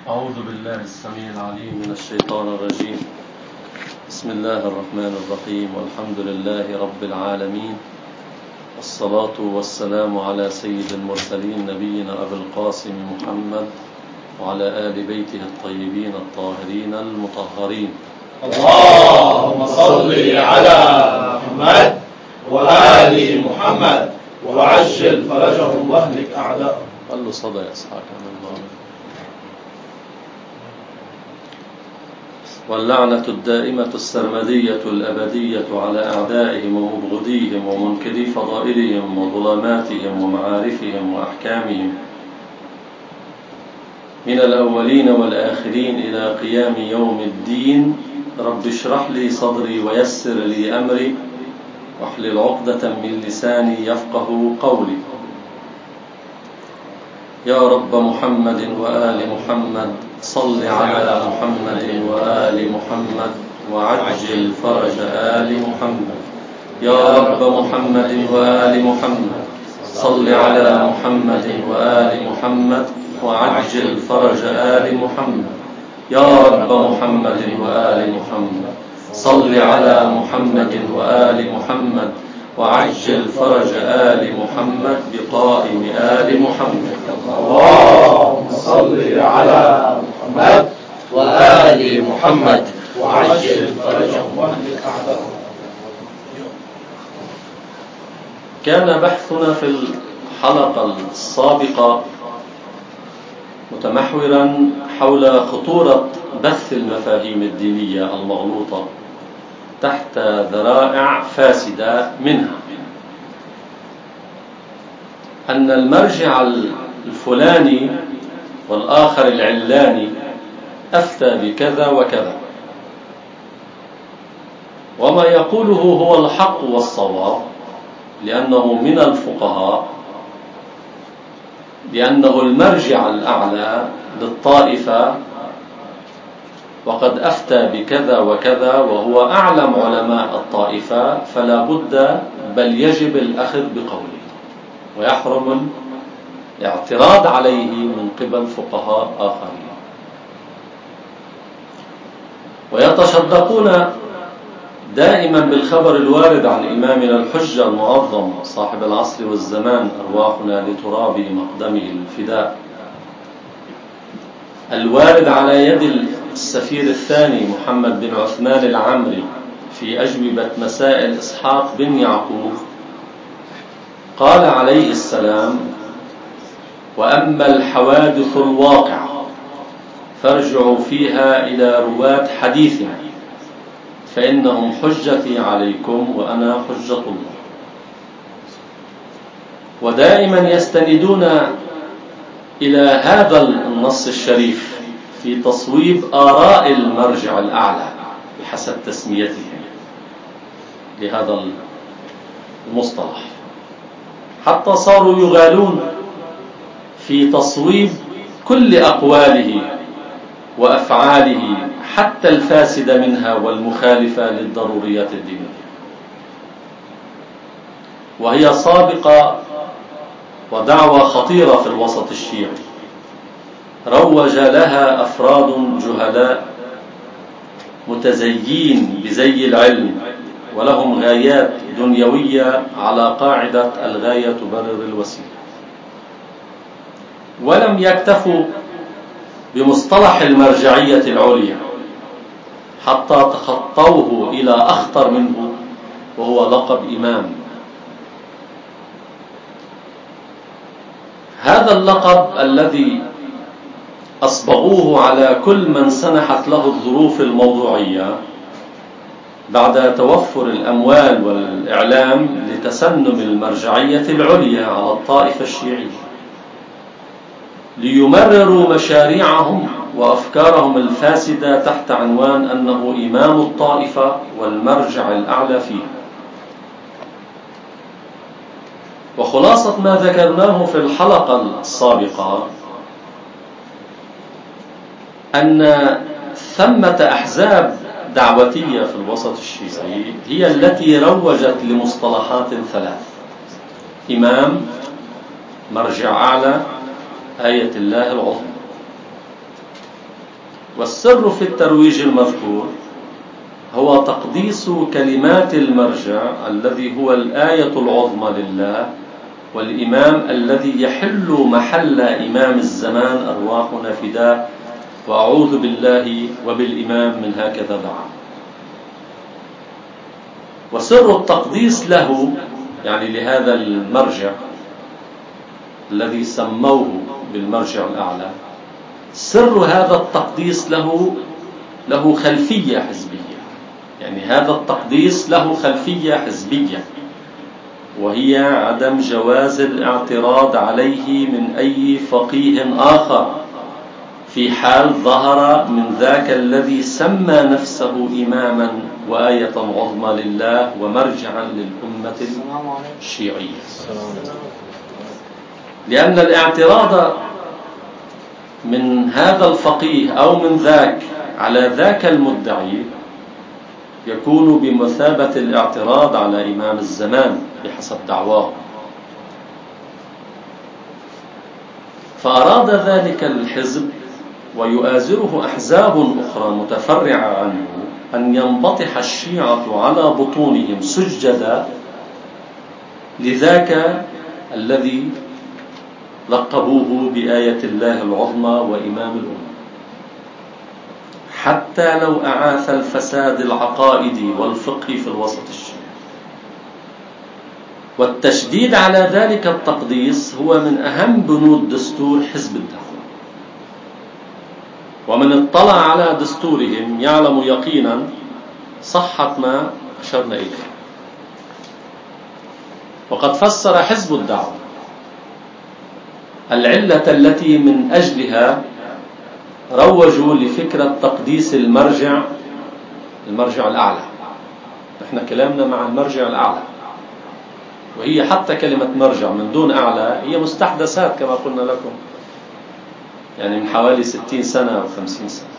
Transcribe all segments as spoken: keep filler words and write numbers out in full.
أعوذ بالله السميع العليم من الشيطان الرجيم. بسم الله الرحمن الرحيم، والحمد لله رب العالمين، والصلاة والسلام على سيد المرسلين نبينا أبي القاسم محمد وعلى آل بيته الطيبين الطاهرين المطهرين. اللهم صل على محمد وآل محمد وعجل فرجهم واهلك أعداءهم. قال له صدى يا إسحاق عن الله. واللعنة الدائمة السرمدية الأبدية على أعدائهم ومبغضيهم ومنكري فضائلهم وظلماتهم ومعارفهم وأحكامهم من الأولين والآخرين إلى قيام يوم الدين. رب اشرح لي صدري ويسر لي أمري واحلل عقدة من لساني يفقه قولي. يا رب محمد وآل محمد صل على محمد وآل محمد وعجل فرج آل محمد. يا رب محمد وآل محمد صل على محمد وآل محمد وعجل فرج آل محمد. يا رب محمد وآل محمد صل على محمد وآل محمد وعجل فرج آل محمد بقائم آل محمد. اللهم صل على محمد وآل محمد وعجل فرجهم واهلك أعداءهم. كان بحثنا في الحلقة السابقة متمحورا حول خطورة بث المفاهيم الدينية المغلوطة تحت ذرائع فاسدة، منها أن المرجع الفلاني والآخر العلاني أفتى بكذا وكذا، وما يقوله هو الحق والصواب لأنه من الفقهاء، لأنه المرجع الأعلى للطائفة وقد أفتى بكذا وكذا وهو أعلم علماء الطائفة، فلا بد بل يجب الأخذ بقوله ويحرم الاعتراض عليه من قبل فقهاء آخرين. ويتصدقون دائما بالخبر الوارد عن إمامنا الحجة المعظم صاحب العصر والزمان، أرواحنا لتراب مقدمه الفداء، الوارد على يد السفير الثاني محمد بن عثمان العمري في أجوبة مسائل إسحاق بن يعقوب. قال عليه السلام: وأما الحوادث الواقعة فارجعوا فيها إلى رواة حديثنا فإنهم حجتي عليكم وأنا حجة الله. ودائما يستندون إلى هذا النص الشريف في تصويب آراء المرجع الأعلى بحسب تسميتهم لهذا المصطلح، حتى صاروا يغالون في تصويب كل أقواله وأفعاله حتى الفاسدة منها والمخالفة للضروريات الدينية، وهي سابقة ودعوة خطيرة في الوسط الشيعي روج لها أفراد جهلاء متزيين بزي العلم ولهم غايات دنيوية على قاعدة الغاية تبرر الوسيلة، ولم يكتفوا بمصطلح المرجعية العليا حتى تخطوه إلى أخطر منه وهو لقب إمام. هذا اللقب الذي أصبغوه على كل من سنحت له الظروف الموضوعية بعد توفر الأموال والإعلام لتسنم المرجعية العليا على الطائفة الشيعية، ليمرروا مشاريعهم وأفكارهم الفاسدة تحت عنوان أنه إمام الطائفة والمرجع الأعلى فيها. وخلاصة ما ذكرناه في الحلقة السابقة أن ثمة أحزاب دعوتية في الوسط الشيعي هي التي روجت لمصطلحات ثلاث: إمام، مرجع أعلى، آية الله العظمى. والسر في الترويج المذكور هو تقديس كلمات المرجع الذي هو الآية العظمى لله والإمام الذي يحل محل إمام الزمان أرواحنا فداه وأعوذ بالله وبالإمام من هكذا دعا. وسر التقديس له يعني لهذا المرجع الذي سموه بالمرجع الأعلى، سر هذا التقديس له له خلفية حزبية. يعني هذا التقديس له خلفية حزبية، وهي عدم جواز الاعتراض عليه من أي فقيه آخر في حال ظهر من ذاك الذي سمى نفسه إماما وآية عظمى لله ومرجعا للأمة الشيعية. لأن الاعتراض من هذا الفقيه أو من ذاك على ذاك المدعي يكون بمثابة الاعتراض على إمام الزمان بحسب دعواه. فأراد ذلك الحزب ويؤازره أحزاب أخرى متفرعة عنه أن ينبطح الشيعة على بطونهم سجدا لذاك الذي لقبوه بآية الله العظمى وإمام الأمة، حتى لو أعاث الفساد العقائدي والفقهي في الوسط الشيعي. والتشديد على ذلك التقديس هو من أهم بنود دستور حزب الدعوة. ومن اطلع على دستورهم يعلم يقينا صحة ما أشرنا إليه. وقد فسر حزب الدعوة العلة التي من أجلها روجوا لفكرة تقديس المرجع المرجع الأعلى. نحن كلامنا مع المرجع الأعلى، وهي حتى كلمة مرجع من دون أعلى هي مستحدثات كما قلنا لكم، يعني من حوالي ستين سنة أو خمسين سنة.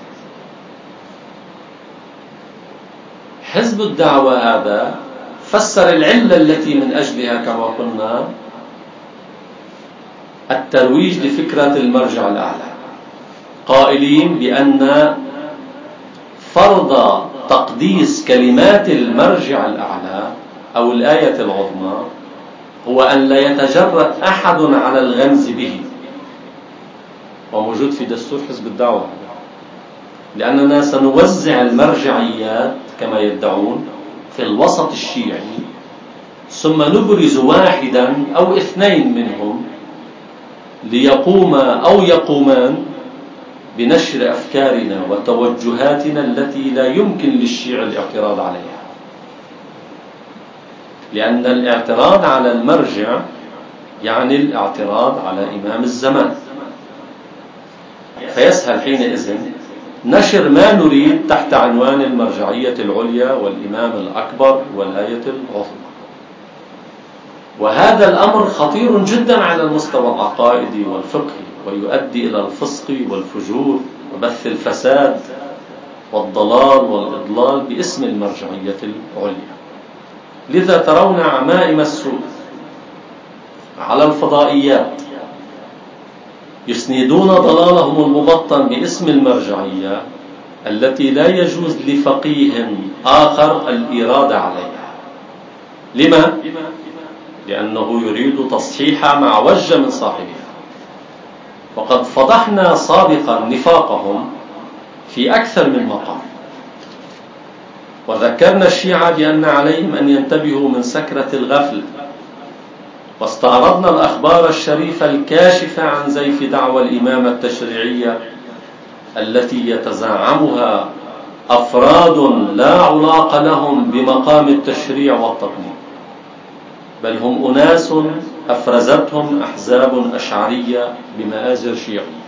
حزب الدعوة هذا فسر العلة التي من أجلها كما قلنا الترويج لفكرة المرجع الأعلى، قائلين بأن فرض تقديس كلمات المرجع الأعلى أو الآية العظمى هو أن لا يتجرأ أحد على الغمز به، وموجود في دستور حزب الدعوة، لأننا سنوزع المرجعيات كما يدعون في الوسط الشيعي، ثم نبرز واحدا أو اثنين منهم ليقوم أو يقومان بنشر أفكارنا وتوجهاتنا التي لا يمكن للشيعة الاعتراض عليها. لأن الاعتراض على المرجع يعني الاعتراض على إمام الزمان، فيسهل حينئذ نشر ما نريد تحت عنوان المرجعية العليا والإمام الأكبر والآية العظمى. وهذا الأمر خطير جدا على المستوى العقائدي والفقهي، ويؤدي إلى الفسق والفجور وبث الفساد والضلال والإضلال باسم المرجعية العليا. لذا ترون عمائم السوء على الفضائيات يسندون ضلالهم المبطن باسم المرجعية التي لا يجوز لفقيه آخر الإرادة عليها. لما؟ لأنه يريد تصحيح ما عوج من صاحبها. وقد فضحنا سابقا نفاقهم في أكثر من مقام، وذكرنا الشيعة بأن عليهم أن ينتبهوا من سكرة الغفل، واستعرضنا الأخبار الشريفة الكاشفة عن زيف دعوى الإمامة التشريعية التي يتزعمها أفراد لا علاقة لهم بمقام التشريع والتقنين، بل هم أناس أفرزتهم أحزاب أشعرية بمآزر شيعية.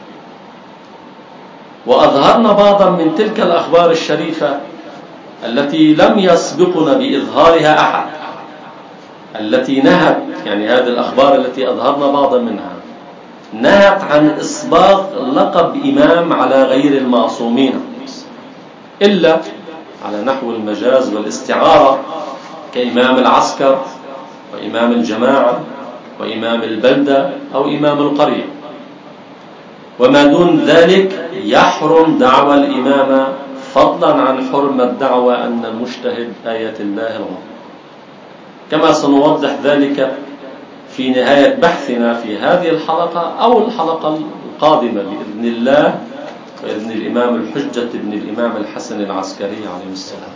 وأظهرنا بعضا من تلك الأخبار الشريفة التي لم يسبقنا بإظهارها أحد، التي نهت، يعني هذه الأخبار التي أظهرنا بعضا منها نهت عن إسباق لقب إمام على غير المعصومين، إلا على نحو المجاز والاستعارة كإمام العسكر وإمام الجماعة وإمام البلدة أو إمام القرية. وما دون ذلك يحرم دعوى الإمامة، فضلا عن حرمة دعوى أن المجتهد آية الله العظمى، كما سنوضح ذلك في نهاية بحثنا في هذه الحلقة أو الحلقة القادمة بإذن الله، وإذن الإمام الحجة ابن الإمام الحسن العسكري عليه السلام.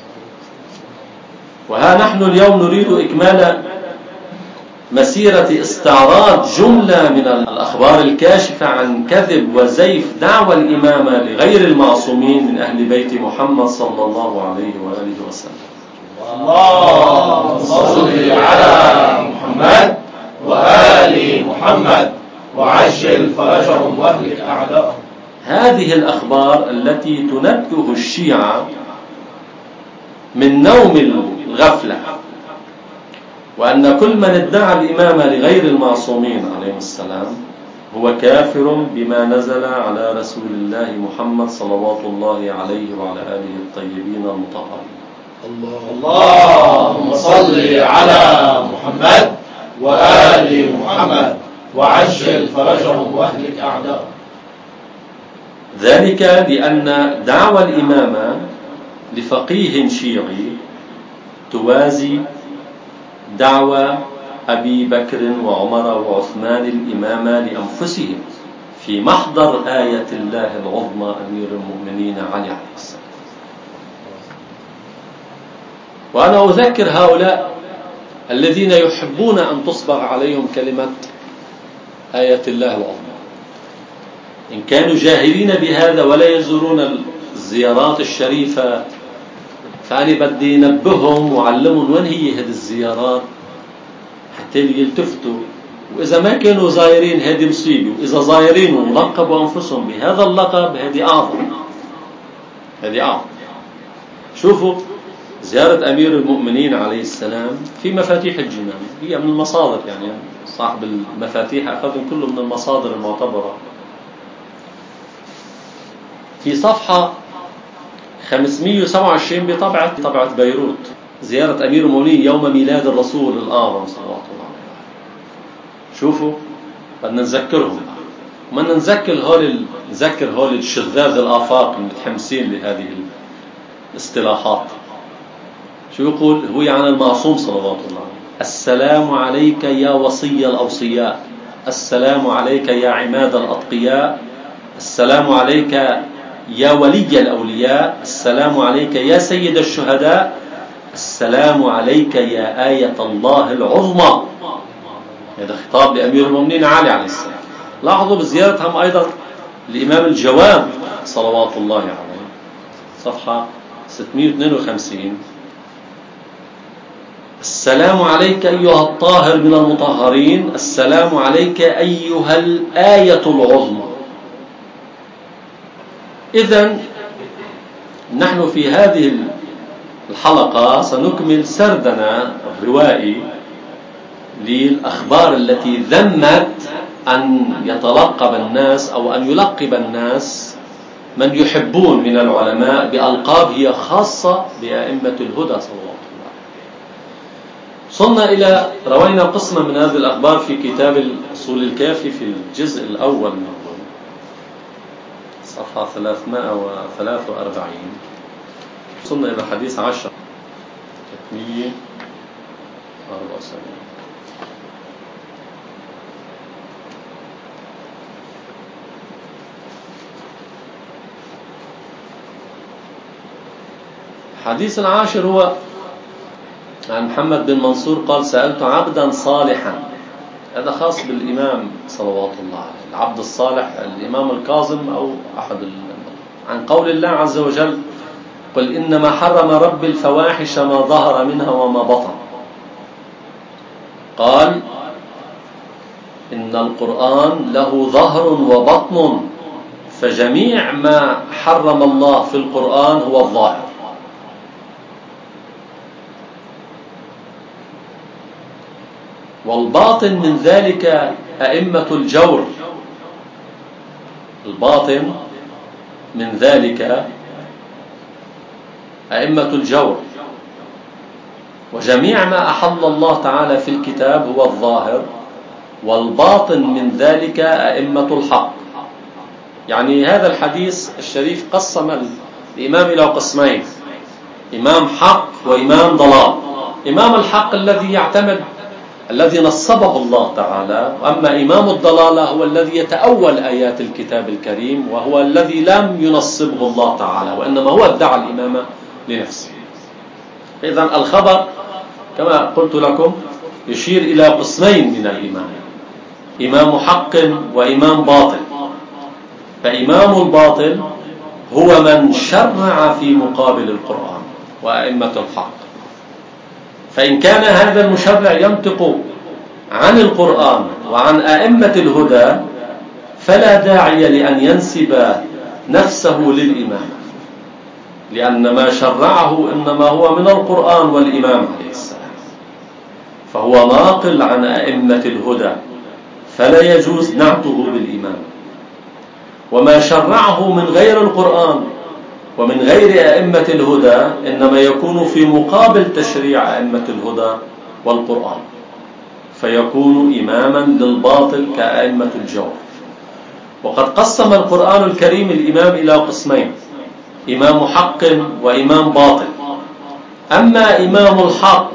وها نحن اليوم نريد إكمال مسيرة استعراض جملة من الأخبار الكاشفة عن كذب وزيف دعوى الإمامة لغير المعصومين من أهل بيت محمد صلى الله عليه وآله وسلم. اللهم صل على محمد وآل محمد وعجل فرجهم واهلك أعداءهم. هذه الأخبار التي تنبه الشيعة من نوم الغفلة، وأن كل من ادعى الإمامة لغير المعصومين عليه السلام هو كافر بما نزل على رسول الله محمد صلوات الله عليه وعلى آله الطيبين المطهرين. اللهم صل على محمد وآل محمد وعجل فرجهم واهلك أعداءهم. ذلك لأن دعوى الإمامة لفقيه شيعي توازي دعوى أبي بكر وعمر وعثمان الإمامة لأنفسهم في محضر آية الله العظمى أمير المؤمنين علي عليه السلام. وأنا أذكر هؤلاء الذين يحبون أن تصبغ عليهم كلمة آية الله العظمى، إن كانوا جاهلين بهذا ولا يزورون الزيارات الشريفة، فأنا بدي نبههم وعلمهم وين هي هذه الزيارات حتى يلتفتوا، وإذا ما كانوا زايرين هذه مصيبة، وإذا زايرين ولقبوا أنفسهم بهذا اللقب هذه أعظم، هذه أعظم. شوفوا زيارة أمير المؤمنين عليه السلام في مفاتيح الجنان، هي من المصادر، يعني صاحب المفاتيح أخذهم كله من المصادر المعتبرة. في صفحة خمسمئة وسبعة وعشرين بطبعة طبعة بيروت، زيارة أمير المؤمنين يوم ميلاد الرسول الأعظم صلى الله عليه وسلم. شوفوا بدنا نذكرهم، ومن نذكر هول نذكر هول الشذاذ الآفاق المتحمسين لهذه الاصطلاحات. شو يقول هو عن المعصوم صلوات الله عليه: السلام عليك يا وصي الأوصياء، السلام عليك يا عماد الأتقياء، السلام عليك يا ولي الأولياء، السلام عليك يا سيد الشهداء، السلام عليك يا آية الله العظمى. هذا خطاب لأمير المؤمنين علي عليه السلام. لاحظوا بزيارتهم أيضا الإمام الجواد صلوات الله عليه، صفحة ستمئة واثنين وخمسين: السلام عليك أيها الطاهر من المطهرين، السلام عليك أيها الآية العظمى. إذن نحن في هذه الحلقة سنكمل سردنا الروائي للأخبار التي ذمت أن يتلقب الناس أو أن يلقب الناس من يحبون من العلماء بألقاب هي خاصة بأئمة الهدى صلى الله عليه وسلم. صلنا إلى روينا قسما من هذه الأخبار في كتاب الأصول الكافي في الجزء الأول منه، صفحة ثلاثمائة وثلاثة وأربعين. وصلنا إلى حديث عشر ثلاثمئة وأربعة وسبعين. الحديث العاشر هو عن محمد بن منصور قال: سألت عبدا صالحا. هذا خاص بالإمام صلوات الله عليه، العبد الصالح الإمام الكاظم أو أحد ال... عن قول الله عز وجل: قل إنما حرم رب الفواحش ما ظهر منها وما بطن. قال: إن القرآن له ظهر وبطن، فجميع ما حرم الله في القرآن هو الظاهر، والباطن من ذلك أئمة الجور. الباطن من ذلك أئمة الجور، وجميع ما أحل الله تعالى في الكتاب هو الظاهر، والباطن من ذلك أئمة الحق. يعني هذا الحديث الشريف قسم الإمام إلى قسمين: إمام حق وإمام ضلال. إمام الحق الذي يعتمد الذي نصبه الله تعالى، وأما إمام الضلالة هو الذي يتأول آيات الكتاب الكريم، وهو الذي لم ينصبه الله تعالى، وإنما هو ادعى الإمامة لنفسه. إذن الخبر كما قلت لكم يشير إلى قسمين من الإمام: إمام حق وإمام باطل. فإمام الباطل هو من شرع في مقابل القرآن وأئمة الحق. فإن كان هذا المشرع ينطق عن القرآن وعن أئمة الهدى فلا داعي لأن ينسب نفسه للإمام، لأن ما شرعه إنما هو من القرآن والإمام عليه السلام، فهو ناقل عن أئمة الهدى، فلا يجوز نعته بالإمام. وما شرعه من غير القرآن ومن غير أئمة الهدى إنما يكون في مقابل تشريع أئمة الهدى والقرآن، فيكون إماما للباطل كأئمة الجور. وقد قسم القرآن الكريم الإمام إلى قسمين: إمام حق وإمام باطل. أما إمام الحق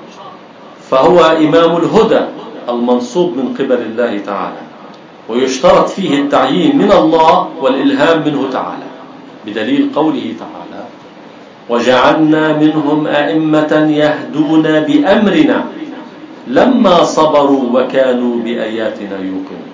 فهو إمام الهدى المنصوب من قبل الله تعالى، ويشترط فيه التعيين من الله والإلهام منه تعالى، بدليل قوله تعالى: وجعلنا منهم أئمة يهدون بأمرنا لما صبروا وكانوا بآياتنا يوقنون.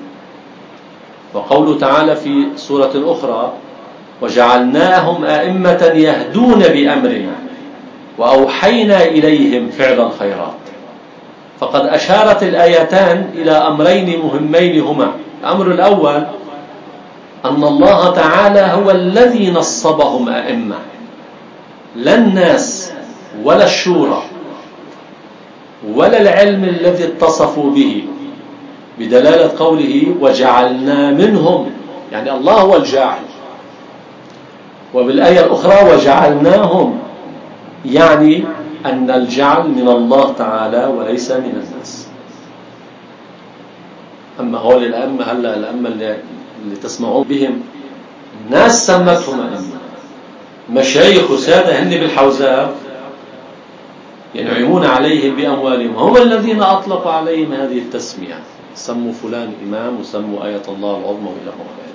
وقوله تعالى في سورة أخرى: وجعلناهم أئمة يهدون بأمرنا وأوحينا إليهم فعل الخيرات. فقد أشارت الآيتان إلى أمرين مهمين هما: الأمر الأول أن الله تعالى هو الذي نصبهم أئمة، لا الناس ولا الشورى ولا العلم الذي اتصفوا به، بدلالة قوله وجعلنا منهم، يعني الله هو الجاعل. وبالآية الأخرى وجعلناهم، يعني أن الجعل من الله تعالى وليس من الناس. أما هؤلاء الأئمة هلا الأئمة اللي, اللي تسمعون بهم الناس سمتهم أئمة، مشايخ وسادة هن بالحوزات ينعمون عليهم بأموالهم، هم الذين أطلقوا عليهم هذه التسمية، سموا فلان إمام وسموا آية الله العظمى وإلى غيره.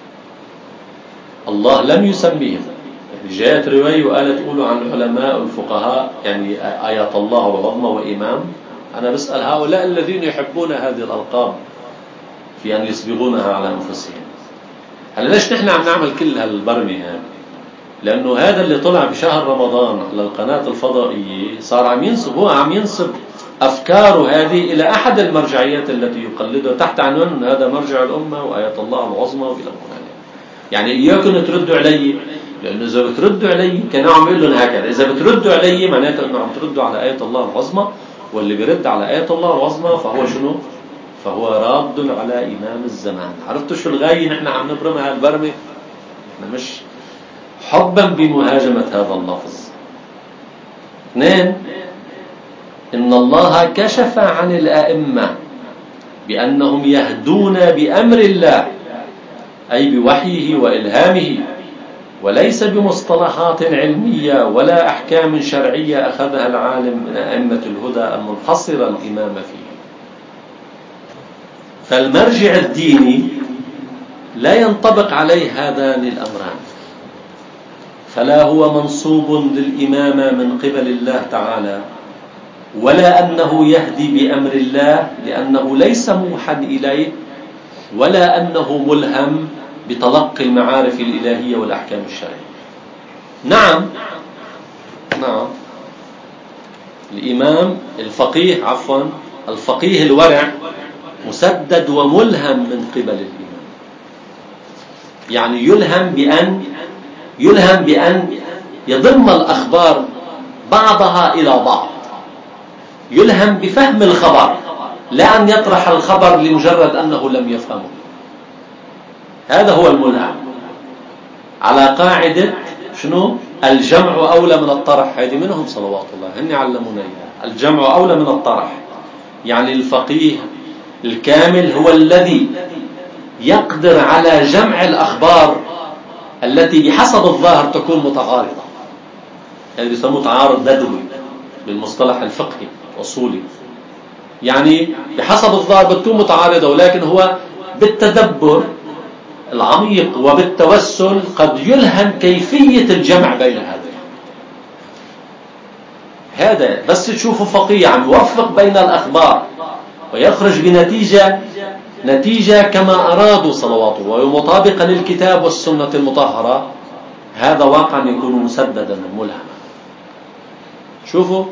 الله لم يسميهم. يعني جاءت رواية وقالت تقولوا عن العلماء والفقهاء يعني آية الله العظمى وإمام. أنا بسأل هؤلاء الذين يحبون هذه الألقاب في أن يسبغونها على أنفسهم، هل ليش نحن عم نعمل كل هالبرمي هذا؟ لأنه هذا اللي طلع بشهر رمضان على القناة الفضائية صار عم ينسب، هو عم ينسب أفكاره هذه إلى أحد المرجعيات التي يقلدها تحت عنوان هذا مرجع الأمة وآية الله العظمى وإلى غيره. يعني إياكم تردوا علي، لأنه إذا بتردوا علي كان عم يقول لهم هكذا: إذا بتردوا علي معناته أنه عم تردوا على آية الله العظمى، واللي بيرد على آية الله العظمى فهو شنو؟ فهو راد على إمام الزمان. عرفتوا شو الغاية نحن عم نبرمها البرمة؟ نحن مش حبا بمهاجمة هذا اللفظ. اثنين، إن الله كشف عن الأئمة بأنهم يهدون بأمر الله، أي بوحيه وإلهامه، وليس بمصطلحات علمية ولا أحكام شرعية أخذها العالم من أئمة الهدى المنحصرة الإمام فيه. فالمرجع الديني لا ينطبق عليه هذان الأمران، فلا هو منصوب للإمامة من قبل الله تعالى، ولا أنه يهدي بأمر الله لأنه ليس موحى إليه، ولا أنه ملهم بتلقي المعارف الإلهية والأحكام الشرعية. نعم نعم الإمام الفقيه عفوا الفقيه الورع مسدد وملهم من قبل الإمام، يعني يلهم بأن يلهم بأن يضم الأخبار بعضها إلى بعض، يلهم بفهم الخبر لا أن يطرح الخبر لمجرد أنه لم يفهمه. هذا هو الملهم على قاعدة شنو؟ الجمع أولى من الطرح. هذه منهم صلوات الله هن علمونا إياها. الجمع أولى من الطرح، يعني الفقيه الكامل هو الذي يقدر على جمع الأخبار التي بحسب الظاهر تكون متعارضة، يعني بيسموه تعارض بدوي بالمصطلح الفقهي الأصولي. يعني بحسب الظاهر بتكون متعارضة، ولكن هو بالتدبر العميق وبالتوسل قد يلهم كيفية الجمع بين هذين. هذا بس تشوفوا فقيه عم يوفق بين الأخبار ويخرج بنتيجة نتيجة كما أرادوا صلواته ومطابقا للكتاب والسنة المطهرة، هذا واقعا يكون مسددا ملهما. شوفوا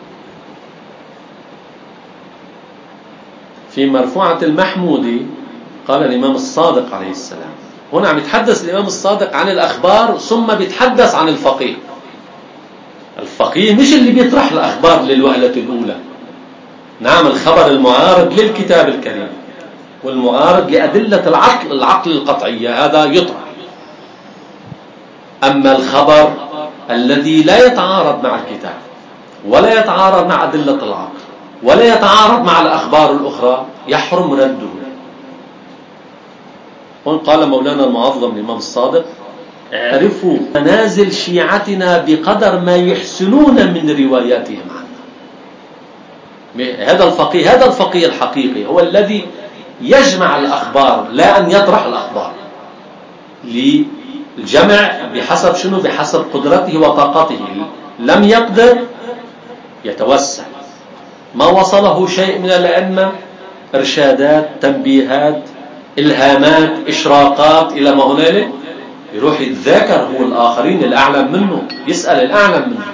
في مرفوعة المحمودي قال الإمام الصادق عليه السلام، هنا عم يتحدث الإمام الصادق عن الأخبار ثم بيتحدث عن الفقيه. الفقيه مش اللي بيطرح الأخبار للوهلة الأولى، نعم الخبر المعارض للكتاب الكريم والمعارض لأدلة العقل العقل القطعية هذا يطرح. أما الخبر الذي لا يتعارض مع الكتاب ولا يتعارض مع أدلة العقل ولا يتعارض مع الأخبار الأخرى يحرم رده. هون قال مولانا المعظم الإمام الصادق: اعرفوا منازل شيعتنا بقدر ما يحسنون من رواياتهم عنا. هذا الفقيه هذا الفقيه الحقيقي هو الذي يجمع الأخبار لا أن يطرح الأخبار، للجمع بحسب شنو؟ بحسب قدرته وطاقته. لم يقدر يتوسع، ما وصله شيء من الأئمة إرشادات تنبيهات إلهامات إشراقات إلى ما هنالك، يروح يتذاكر هو الآخرين الأعلم منه، يسأل الأعلم منه.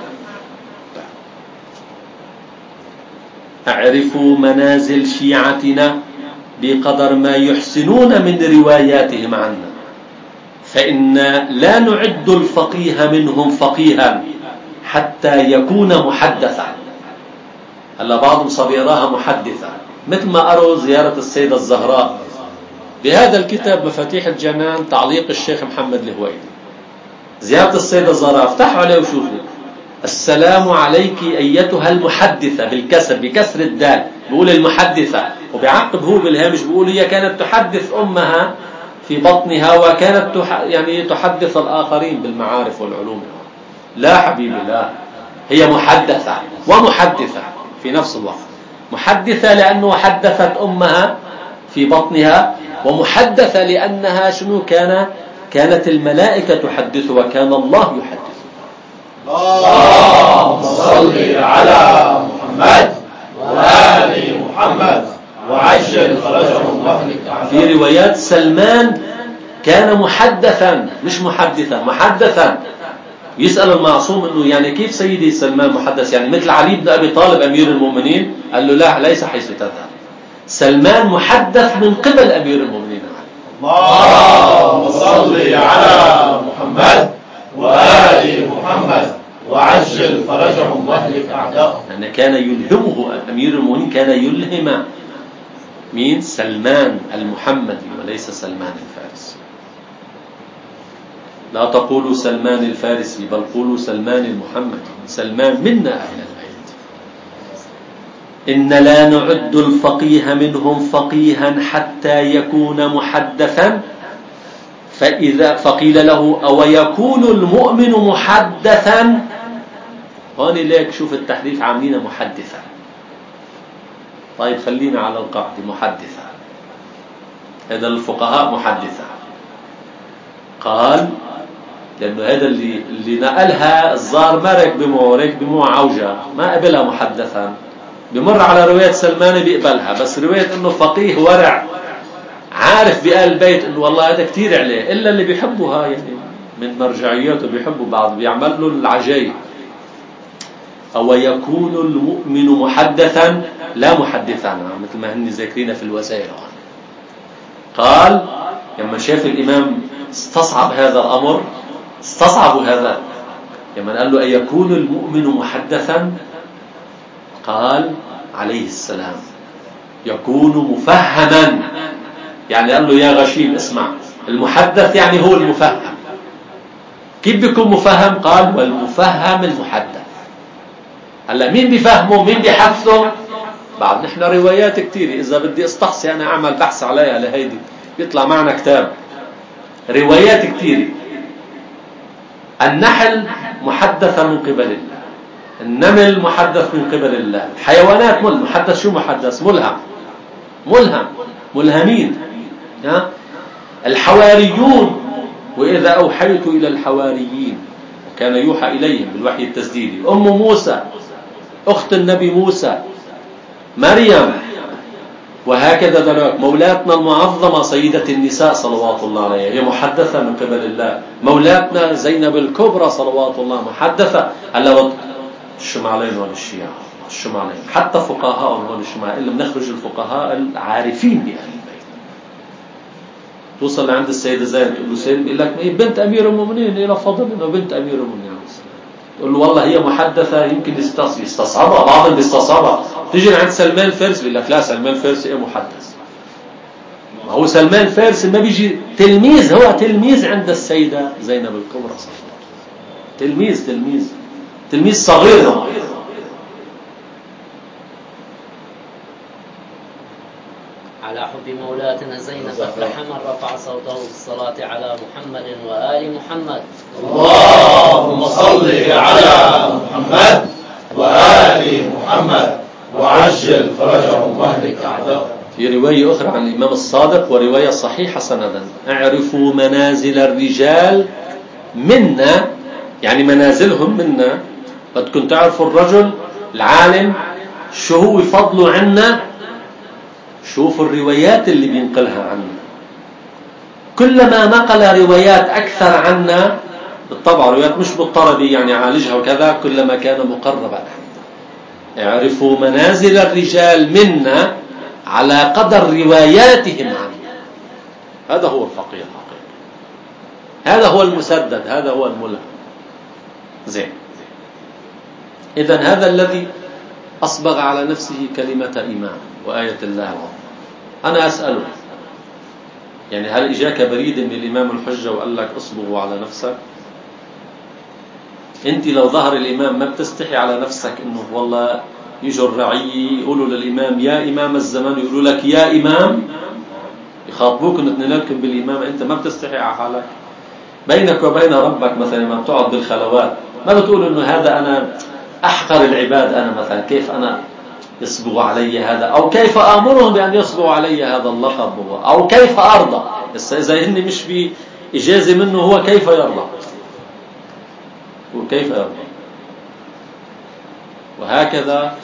اعرفوا منازل شيعتنا بقدر ما يحسنون من رواياتهم عنا، فإن لا نعد الفقيه منهم فقيها حتى يكون محدثا. هلا بعضهم صار يراها محدثا، مثل ما أروا زيارة السيدة الزهراء بهذا الكتاب مفاتيح الجنان تعليق الشيخ محمد الهويدي. زيارة السيدة الزهراء افتحوا عليه وشوفوا: السلام عليك أيتها المحدثة، بالكسر بكسر الدال بيقول المحدثة، وبيعقب هو بالهامش بيقول هي كانت تحدث أمها في بطنها وكانت تح... يعني تحدث الآخرين بالمعارف والعلوم. لا حبيبي لا، هي محدثة ومحدثة في نفس الوقت. محدثة لأنه حدثت أمها في بطنها، ومحدثة لأنها شنو كان كانت الملائكة تحدث وكان الله يحدث. اللهم صل على محمد وآل محمد وعجل فرجهم واهلك أعداءهم. في روايات سلمان كان محدثا مش محدثا، محدثا. يسأل المعصوم انه يعني كيف سيدي سلمان محدث؟ يعني مثل علي بن ابي طالب امير المؤمنين؟ قال له لا، ليس حيث تذهب، سلمان محدث من قبل امير المؤمنين. اللهم صل على محمد وآل محمد وعجل فرجهم واهلك أعداءهم. لأن كان يلهمه أمير المؤمنين، كان يلهم مين؟ سلمان المحمدي وليس سلمان الفارسي. لا تقولوا سلمان الفارسي بل قولوا سلمان المحمدي، سلمان منا أهل البيت. إن لا نعد الفقيه منهم فقيها حتى يكون محدثا، فإذا فقيل له: أو يكون المؤمن محدثا؟ هون ليك شوف التحريف عاملين محدثا. طيب خلينا على القاعدة محدثا، هذا الفقهاء محدثا. قال لأنه هذا اللي اللي نقلها الظاهر ما ريك بمو ريك بمو عوجة، ما قبلها محدثا، بمر على رواية سلمان بيقبلها، بس رواية انه فقيه ورع عارف بآل البيت انه والله هذا كتير عليه، الا اللي بيحبوها يعني من مرجعياته بيحبوا بعض بيعمل له العجايب. أو يكون المؤمن محدثا لا محدثا، مثل ما هن ذاكرين في الوسائل. قال لما شاف الإمام استصعب هذا الأمر، استصعبوا هذا لما قال له: أن يكون المؤمن محدثا؟ قال عليه السلام: يكون مفهما. يعني قال له: يا غشيم اسمع، المحدث يعني هو المفهم. كيف بيكون مفهم؟ قال: والمفهم المحدث. هلا مين بيفهمه مين بيحفظه؟ بعد نحن روايات كتير، إذا بدي استحصي أنا أعمل بحث عليها لهيدي يطلع معنا كتاب روايات كثيرة. النحل محدثة من قبل الله، النمل محدث من قبل الله، الحيوانات مل محدث. شو محدث؟ ملهم، ملهم، ملهمين. ها؟ الحواريون، وإذا أوحيت إلى الحواريين، كان يوحى إليهم بالوحي التسديدي. أم موسى أخت النبي موسى، مريم، وهكذا دلوقتي مولاتنا المعظمة سيدة النساء صلوات الله عليها هي محدثة من قبل الله. مولاتنا زينب الكبرى صلوات الله محدثة. هلا شو علينا ولا الشيعة؟ شو علينا؟ حتى فقهاء ولا شو إلا بنخرج الفقهاء العارفين بأهل البيت. توصل لعند السيدة زينب تقول له سيدنا بيقول لك إيه بنت أمير المؤمنين، إلى فضل إنه بنت أمير المؤمنين. تقول له والله هي محدثة، يمكن يستصعبها، بعضهم بيستصعبها. تيجي عند سلمان الفارسي بيقول لك لا، سلمان الفارسي ايه محدث. ما هو سلمان الفارسي ما بيجي تلميذ، هو تلميذ عند السيدة زينب الكبرى صلى الله عليه وسلم. تلميذ تلميذ تلميذ صغير. هو على حب مولاتنا زينب أفلح من رفع صوته بالصلاة على محمد وآل محمد. اللهم صل على محمد وآل محمد وعجل فرجهم واهلك أعداءهم. في رواية أخرى عن الإمام الصادق ورواية صحيحة سندا: اعرفوا منازل الرجال منا، يعني منازلهم منا. بدكم تعرفوا الرجل العالم شو هو فضله عنا، شوفوا الروايات اللي بينقلها عنا. كلما نقل روايات أكثر عنا، بالطبع روايات مش مضطردة يعني عالجها وكذا، كلما كان مقربا. اعرفوا منازل الرجال منا على قدر رواياتهم عنا. هذا هو الفقيه الحقيقي، هذا هو المسدد، هذا هو الملهم. زين، إذن هذا الذي أصبغ على نفسه كلمة إمام وآية الله العظيم. أنا أسأله يعني هل إجاك بريد من الإمام الحجة وقال لك أصبغوا على نفسك؟ أنت لو ظهر الإمام ما بتستحي على نفسك إنه والله يجوا الرعية يقولوا للإمام يا إمام الزمان، يقولوا لك يا إمام، يخاطبوك إنه تنالكم بالإمام، أنت ما بتستحي على حالك؟ بينك وبين ربك مثلا ما بتقعد بالخلوات ما بتقول إنه هذا أنا أحقر العباد، أنا مثلا كيف أنا يصبغوا علي هذا، أو كيف آمرهم بأن يصبغوا علي هذا اللقب، أو كيف أرضى. إذا إني مش بإجازة منه، هو كيف يرضى؟ وكيف يرضى؟ وهكذا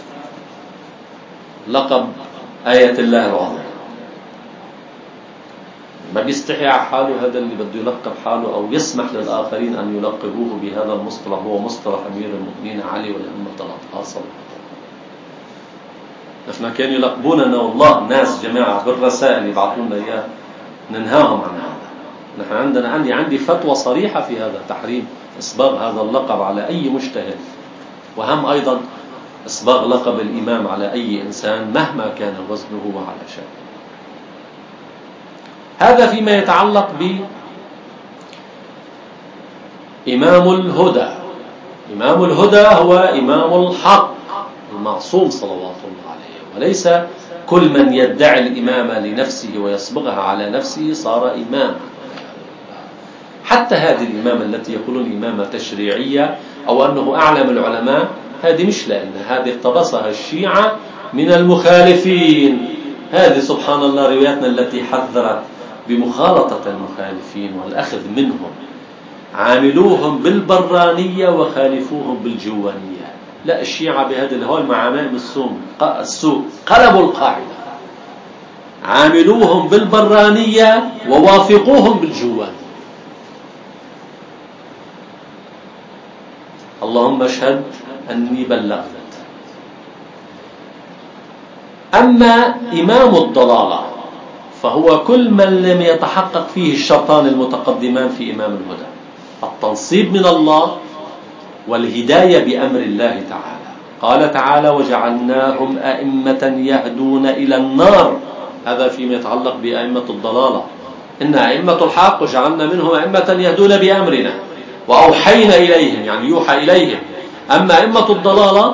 لقب آية الله العظيم. ما بيستحي على حاله هذا اللي بده يلقب حاله أو يسمح للآخرين أن يلقبوه بهذا المصطلح، هو مصطلح أمير المؤمنين علي والأئمة الأطهار. نحن كانوا يلقبوننا والله ناس جماعة بالرسائل يبعثوا لنا إياه ننهاهم عن هذا. نحن عندنا عندي عندي فتوى صريحة في هذا، تحريم إصباغ هذا اللقب على أي مجتهد، وهم أيضا إصباغ لقب الإمام على أي إنسان مهما كان وزنه وعلى شأنه. هذا فيما يتعلق بإمام الهدى. إمام الهدى هو إمام الحق المعصوم صلوات الله عليه، وليس كل من يدعي الإمامة لنفسه ويصبغها على نفسه صار إماما. حتى هذه الإمامة التي يقولون إمامة تشريعية أو أنه أعلم العلماء، هذه مش، لأن هذه اقتبسها الشيعة من المخالفين. هذه سبحان الله رواياتنا التي حذرت بمخالطة المخالفين والأخذ منهم، عاملوهم بالبرانية وخالفوهم بالجوانية. لا، الشيعة بهذا اللي هو المعامل السوء قلبوا القاعدة، عاملوهم بالبرانية ووافقوهم بالجوانية. اللهم اشهد أني بلغت. أما إمام الضلالة فهو كل من لم يتحقق فيه الشرطان المتقدمان في إمام الهدى: التنصيب من الله والهداية بأمر الله تعالى. قال تعالى: وجعلناهم أئمة يهدون إلى النار. هذا فيما يتعلق بأئمة الضلالة. إن أئمة الحق وجعلنا منهم أئمة يهدون بأمرنا وأوحينا إليهم، يعني يوحى إليهم. أما أئمة الضلالة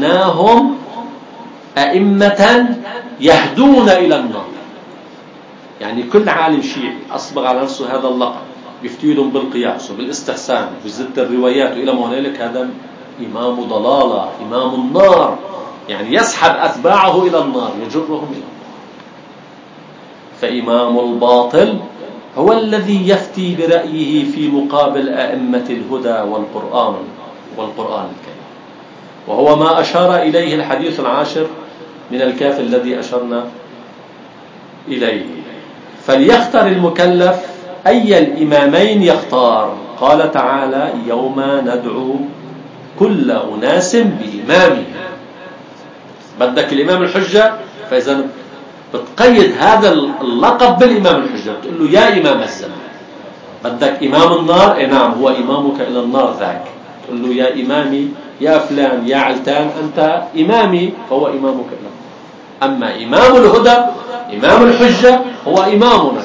وجعلناهم أئمة يهدون إلى النار. يعني كل عالم شيعي أصبغ على نفسه هذا اللقب بيفتيلهم بالقياس وبالاستحسان وبزد الروايات وإلى ما هنالك، هذا إمام ضلالة، إمام النار، يعني يسحب أتباعه إلى النار، يجرهم إلى النار. فإمام الباطل هو الذي يفتي برأيه في مقابل أئمة الهدى والقرآن والقرآن الكريم، وهو ما أشار إليه الحديث العاشر من الكاف الذي أشرنا إليه. فليختر المكلف أي الإمامين يختار. قال تعالى: يوم ندعو كل أناس بإمامهم. بدك الإمام الحجة، فإذا بتقيد هذا اللقب بالإمام الحجة، بتقول له يا إمام الزمان. بدك إمام النار، إيه نعم هو إمامك إلى النار ذاك، تقول له يا إمامي يا فلان يا علتان أنت إمامي، فهو إمامك إلى النار. أما إمام الهدى إمام الحجة هو إمامنا.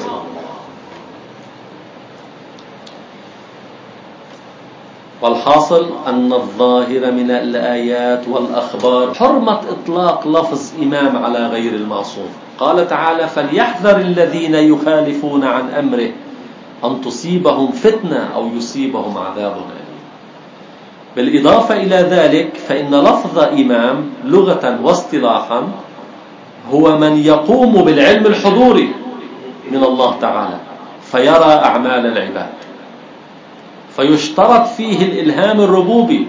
والحاصل أن الظاهر من الآيات والأخبار حرمة إطلاق لفظ إمام على غير المعصوم. قال تعالى: فليحذر الذين يخالفون عن أمره أن تصيبهم فتنة أو يصيبهم عذاب أليم. بالإضافة إلى ذلك فإن لفظ إمام لغة واصطلاحا هو من يقوم بالعلم الحضوري من الله تعالى فيرى أعمال العباد، فيشترط فيه الإلهام الربوبي.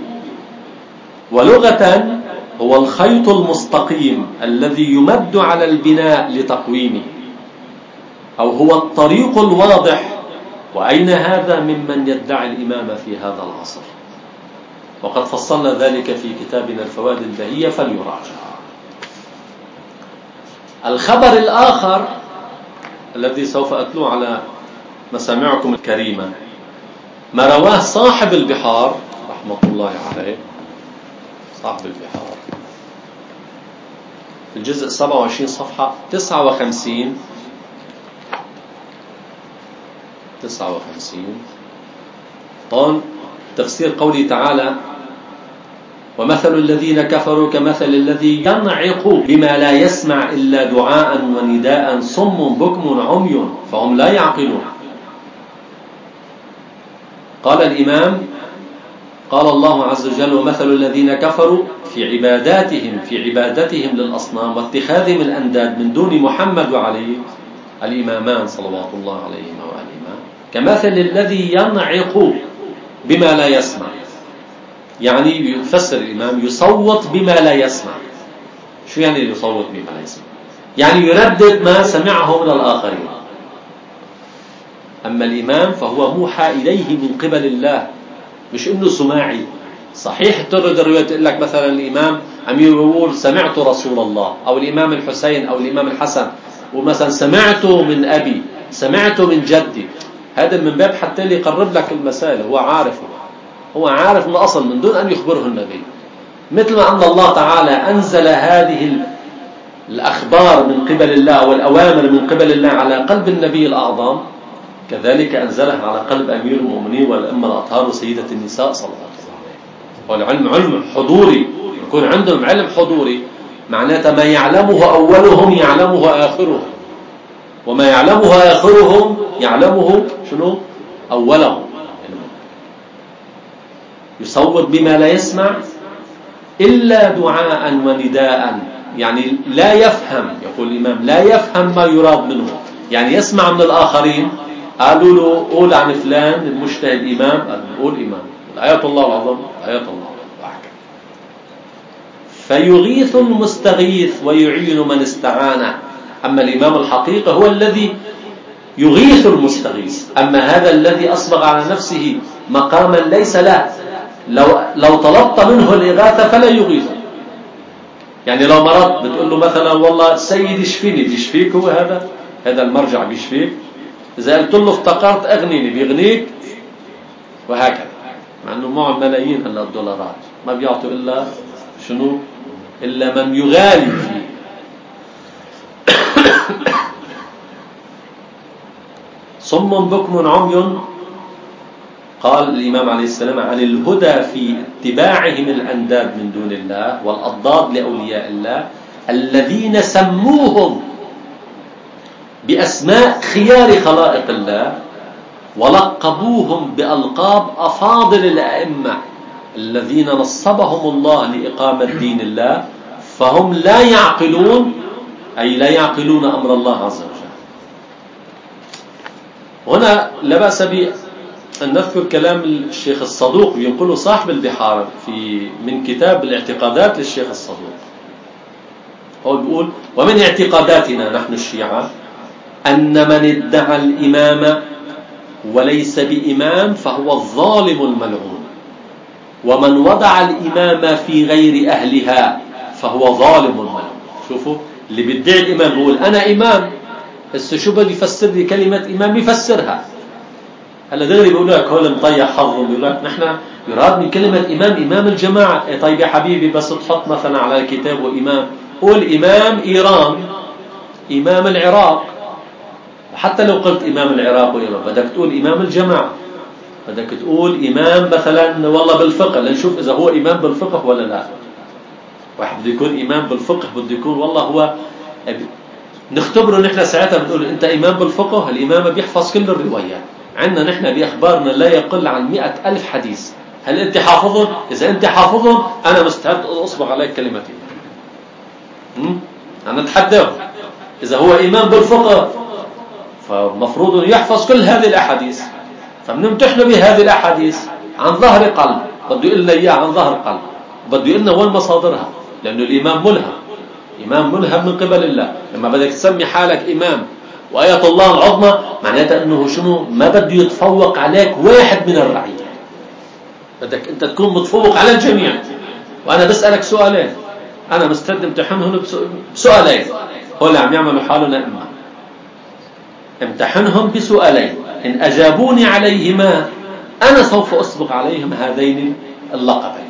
ولغة هو الخيط المستقيم الذي يمد على البناء لتقويمه، أو هو الطريق الواضح. وأين هذا ممن يدعي الإمامة في هذا العصر؟ وقد فصلنا ذلك في كتابنا الفوائد البهية فليراجع. الخبر الآخر الذي سوف أتلو على مسامعكم الكريمة ما رواه صاحب البحار رحمة الله عليه، صاحب البحار في الجزء سبعة وعشرين صفحة تسعة وخمسين تسعة وخمسين هون تفسير قوله تعالى: ومثل الذين كفروا كمثل الذي ينعق بما لا يسمع إلا دعاء ونداء صم بكم عمي فهم لا يعقلون. قال الإمام: قال الله عز وجل: ومثل الذين كفروا في عباداتهم في عبادتهم للأصنام واتخاذهم الأنداد من دون محمد وعلي الإمامان صلوات الله عليهما وآلهما كمثل الذي ينعق بما لا يسمع. يعني يفسر الإمام يصوت بما لا يسمع. شو يعني يصوت بما لا يسمع؟ يعني يردد ما سمعه من الآخرين. أما الإمام فهو موحى إليه من قبل الله، مش إنه سماعي. صحيح ترد الرواية تقول لك مثلا الإمام أمير يقول سمعت رسول الله، أو الإمام الحسين أو الإمام الحسن ومثلا سمعته من أبي، سمعته من جدي. هذا من باب حتى اللي يقرب لك المسائل، هو عارفه، هو عارف من أصل من دون أن يخبره النبي. مثل ما أن الله تعالى أنزل هذه الأخبار من قبل الله والأوامر من قبل الله على قلب النبي الأعظم، كذلك أنزلها على قلب أمير المؤمنين والأمة الأطهار وسيدة النساء صلى الله عليه وسلم. والعلم علم حضوري، يكون عندهم علم حضوري معناته ما يعلمه أولهم يعلمه آخرهم، وما يعلمه آخرهم يعلمه شنو أولهم. يصوت بما لا يسمع إلا دعاء ونداء، يعني لا يفهم. يقول الإمام لا يفهم ما يراد منه، يعني يسمع من الآخرين قالوا له قول عن فلان المجتهد إمام، قول إمام، آيات الله العظم آيات الله وأحكام. فيغيث المستغيث ويعين من استعانه. أما الإمام الحقيقي هو الذي يغيث المستغيث، أما هذا الذي أصبغ على نفسه مقاما ليس له، لو لو طلبت منه الإغاثة فلا يغيث. يعني لو مرض بتقول له مثلا والله السيد يشفيني، بيشفيك هو هذا هذا المرجع بيشفيك؟ إذا قلت له افتقرت أغنيني بيغنيك؟ وهكذا. مع أنه معه ملايين هلا الدولارات ما بيعطوا إلا شنو؟ إلا من يغالي فيه. صم بكم عمي. قال الإمام عليه السلام عن الهدى في اتباعهم الأنداد من دون الله والأضداد لأولياء الله الذين سموهم بأسماء خيار خلائق الله، ولقبوهم بألقاب أفاضل الأئمة الذين نصبهم الله لإقامة دين الله، فهم لا يعقلون، أي لا يعقلون أمر الله عز وجل. هنا لا بأس بأن نذكر كلام الشيخ الصدوق ينقله صاحب البحار في من كتاب الاعتقادات للشيخ الصدوق. هو بيقول: ومن اعتقاداتنا نحن الشيعة أن من ادعى الإمامة وليس بإمام فهو الظالم الملعون، ومن وضع الإمامة في غير أهلها فهو ظالم الملعون. شوفوا اللي بيدعي الإمام بيقول أنا إمام، بس شو بدي يفسر لي كلمة إمام يفسرها. هلا دغري بيقول لك هول مطيح حظهم، بيقول لك نحن يراد من كلمة إمام إمام الجماعة. إيه طيب يا حبيبي، بس تحط مثلا على الكتاب وإمام، قول إمام إيران، إمام العراق. حتى لو قلت إمام العراق وإيران بدك تقول إمام الجماعة، بدك تقول إمام مثلا والله بالفقه، لنشوف إذا هو إمام بالفقه ولا لا. واحد بده يكون إمام بالفقه، بده يكون والله هو نختبره نحن ساعتها، بنقول أنت إمام بالفقه. الإمام بيحفظ كل الروايات عندنا نحن بأخبارنا لا يقل عن مئة ألف حديث. هل أنت حافظهم؟ إذا أنت حافظهم أنا مستعد أصبغ عليك كلمتين. أنا أتحداه إذا هو إمام بالفقه فمفروض أن يحفظ كل هذه الأحاديث، فبنمتحنه بهذه الأحاديث عن ظهر قلب، بده يقول لنا إياه عن ظهر قلب، بده يقول لنا وين مصادرها، لأنه الإمام ملهم، إمام ملهم من قبل الله. لما بدك تسمي حالك إمام وآية الله العظمى معناتها أنه شنو؟ ما بده يتفوق عليك واحد من الرعية، بدك أنت تكون متفوق على الجميع. وأنا بسألك سؤالين، أنا مستعد امتحنهم بسؤالين، هو اللي عم يعملوا حالهم أئمة. امتحنهم بسؤالين، إن أجابوني عليهما أنا سوف أسبق عليهم هذين اللقبين.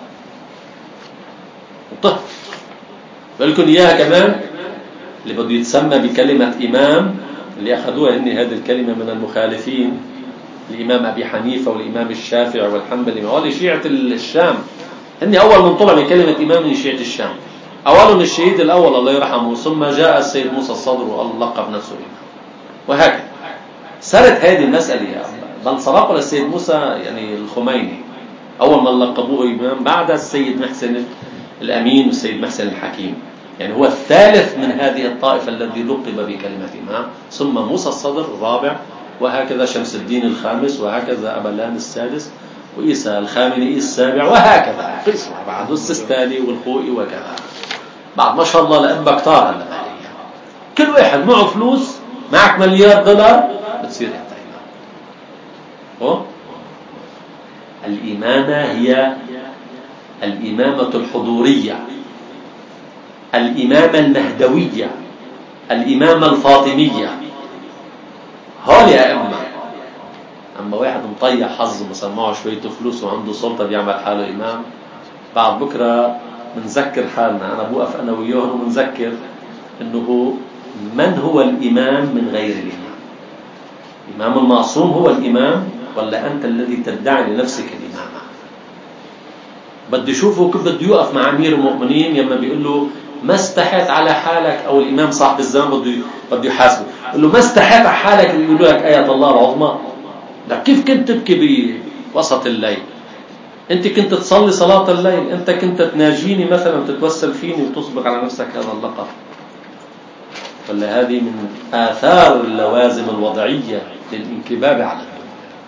طيب بلكن إياها كمان اللي بده يتسمى بكلمة إمام، اللي أخذوها إن هذه الكلمة من المخالفين، الإمام أبي حنيفة والإمام الشافعي والحنبلي، وهذه شيعة الشام. إني أول من طلع من كلمة إمام من شيعة الشام، أولهم الشهيد الأول الله يرحمه، ثم جاء السيد موسى الصدر واللقب نفسه إمام، وهكذا صارت هذه المسألة. بل سبق للسيد موسى يعني الخميني أول من لقبوه إمام بعد السيد محسن الأمين والسيد محسن الحكيم، يعني هو الثالث من هذه الطائفة الذي لقب بكلمة إمام، ثم موسى الصدر الرابع، وهكذا شمس الدين الخامس، وهكذا أبلان السادس، وإيسى الخامنئي السابع، وهكذا قسم بعد السستاني والخوئي وكذا. بعد ما شاء الله لأنبا كتار هلا مالية، كل واحد معه فلوس، معك مليار دولار بتصير أنت إمام. هو الإمامة هي الإمامة الحضورية، الإمامة المهدوية، الإمامة الفاطمية. هول يا أمة. أما واحد مطيع حظ مسمعه شوية فلوس وعنده سلطة بيعمل حاله إمام، بعد بكرة منذكر حالنا، أنا بوقف أنا وياهم ومنذكر إنه من هو الإمام من غير الإمام؟ الإمام المعصوم هو الإمام ولا أنت الذي تدعي لنفسك الإمامة؟ بدي شوفه كيف بده يوقف مع أمير المؤمنين يما بيقول له ما استحيت على حالك، أو الإمام صاحب الزمان بده بده يحاسبه، يقول له ما استحيت على حالك اللي يقول لك آية الله العظمى. لا، كيف كنت تبكي بوسط الليل؟ أنت كنت تصلي صلاة الليل، أنت كنت تناجيني مثلا تتوسل فيني وتصبغ على نفسك هذا اللقب. ولا هذه من آثار اللوازم الوضعية للانكباب على الدنيا.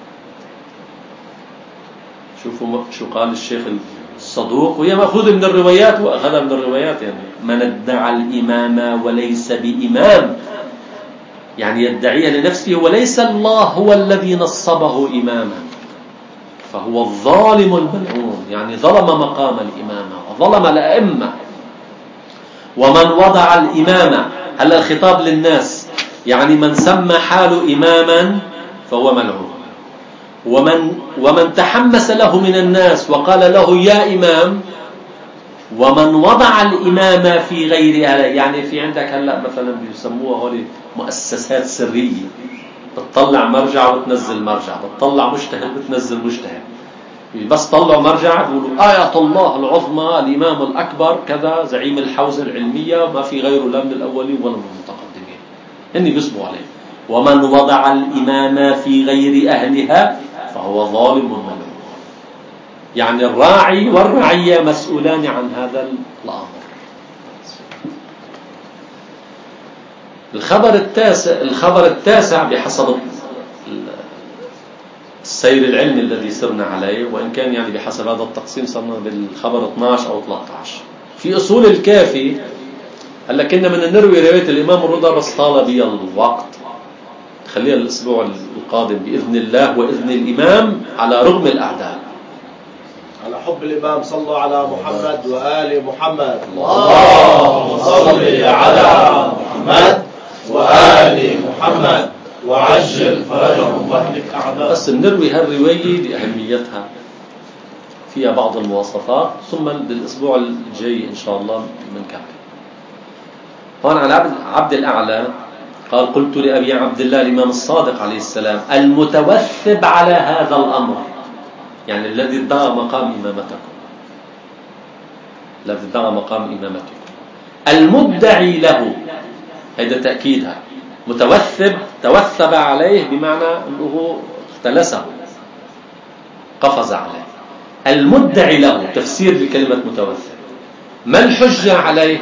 شوفوا شو قال الشيخ الصدوق، وهي مأخوذة من الروايات، وأخذها من الروايات، يعني من ادعى الإمامة وليس بإمام، يعني يدعيها لنفسه وليس الله هو الذي نصبه إماما، فهو الظالم الملعون، يعني ظلم مقام الإمامة وظلم الأئمة. ومن وضع الإمامة، هل الخطاب للناس، يعني من سمى حاله إماما فهو ملعون. ومن, ومن تحمس له من الناس وقال له يا إمام، ومن وضع الإمامة في غيرها، يعني في عندك هلأ مثلا بيسموها هولي مؤسسات سرية، بتطلع مرجع وتنزل مرجع، بتطلع مجتهد وتنزل مجتهد، بس طلعوا مرجع يقولوا آية الله العظمى الإمام الأكبر كذا زعيم الحوزة العلمية، ما في غيره لا من الأولين ولا من المتقدمين. هن بيصبوا عليه. ومن وضع الإمامة في غير أهلها فهو ظالم ملوم. يعني الراعي والرعية مسؤولان عن هذا الأمر. الخبر التاسع الخبر التاسع بحسب السير العلمي الذي سرنا عليه، وإن كان يعني بحسب هذا التقسيم صرنا بالخبر اثني عشر أو ثلاثة عشر في أصول الكافي. هلا كنا من نروي رواية الإمام الرضا بس طال بي الوقت، خليها الأسبوع القادم بإذن الله وإذن الإمام على رغم الأعداء. على حب الإمام صلوا على محمد وآل محمد. اللهم صل على محمد وآل محمد وعجل فرجهم واهلك أعداءهم. بس بنروي هالرواية لأهميتها، فيها بعض المواصفات، ثم بالأسبوع الجاي إن شاء الله بنكمل. هون عن عبد, عبد الأعلى قال: قلت لأبي عبد الله الإمام الصادق عليه السلام المتوثب على هذا الأمر، يعني الذي ادعى مقام إمامتكم، الذي ادعى مقام إمامتكم، المدعي له، هذا تأكيدها، متوثب توثب عليه بمعنى أنه اختلسه قفز عليه. المدعي له تفسير لكلمة متوثب. ما الحجة عليه؟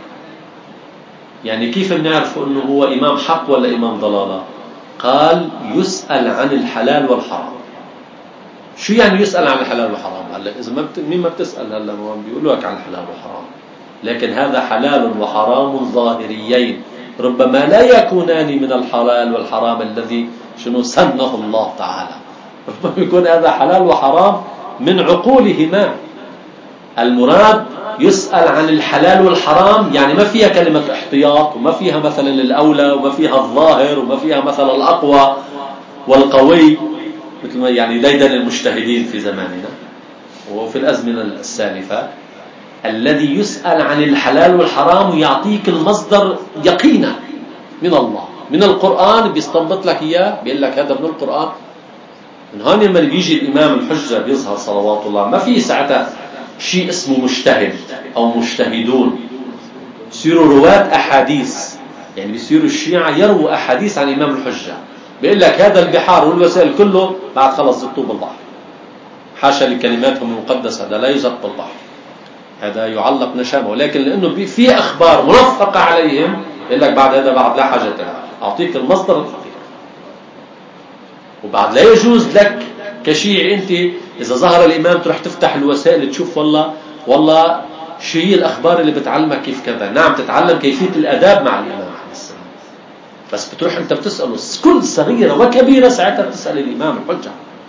يعني كيف بنعرف أنه هو إمام حق ولا إمام ضلالة؟ قال: يسأل عن الحلال والحرام. شو يعني يسأل عن الحلال والحرام؟ هلا إذا ما بت... مين ما بتسأل هلا ما بيقولوا لك عن الحلال والحرام، لكن هذا حلال وحرام ظاهريين، ربما لا يكونان من الحلال والحرام الذي شنو سنه الله تعالى، ربما يكون هذا حلال وحرام من عقولهما. المراد يسأل عن الحلال والحرام، يعني ما فيها كلمة احتياط، وما فيها مثلا الأولى، وما فيها الظاهر، وما فيها مثلا الأقوى والقوي، مثل ما يعني ديدن المجتهدين في زماننا وفي الأزمنة السالفة. الذي يسأل عن الحلال والحرام يعطيك المصدر يقينا من الله، من القرآن بيستنبط لك إياه، بيقول لك هذا من القرآن. من هون لما بيجي الإمام الحجة بيظهر صلوات الله، ما في ساعتها شيء اسمه مجتهد أو مجتهدون، بيصيروا رواة أحاديث، يعني بيصيروا الشيعة يرووا أحاديث عن إمام الحجة، بيقول لك هذا البحار والوسائل كله بعد خلص زبطوه بالبحر، حاشا لكلماتهم المقدسة، هذا لا يزق بالبحر، هذا يعلق نشامه، ولكن لأنه في أخبار منفقة عليهم يقول لك بعد هذا بعد لا حاجة لها، أعطيك المصدر الحقيقي. وبعد لا يجوز لك كشيعي أنت إذا ظهر الإمام تروح تفتح الوسائل تشوف والله والله شيء الأخبار اللي بتعلمك كيف كذا. نعم تتعلم كيفية الأداب مع الإمام عليه السلام، بس بتروح أنت بتسأله كل صغيرة وكبيرة ساعتها بتسأل الإمام الحجة.